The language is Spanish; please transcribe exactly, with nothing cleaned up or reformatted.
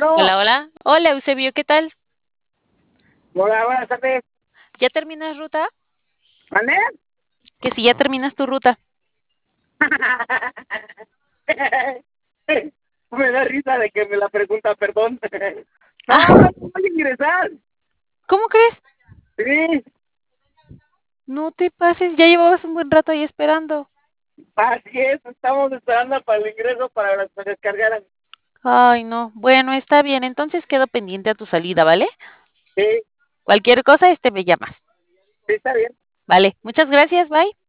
Hola, Bueno, hola. Hola, Eusebio, ¿qué tal? hola, buenas tardes. ¿Ya terminas ruta? ¿Mande? Que si ya terminas tu ruta. Me da risa de que me la pregunta, perdón. No, Ah, no voy a ingresar. ¿cómo crees? Sí, No te pases, ya llevabas un buen rato ahí esperando. así es, estamos esperando para el ingreso para que se descargaran. Ay, no. Bueno, está bien, entonces quedo pendiente a tu salida, ¿vale? Sí, Cualquier cosa, este me llamas. sí, está bien. Vale, muchas gracias, bye.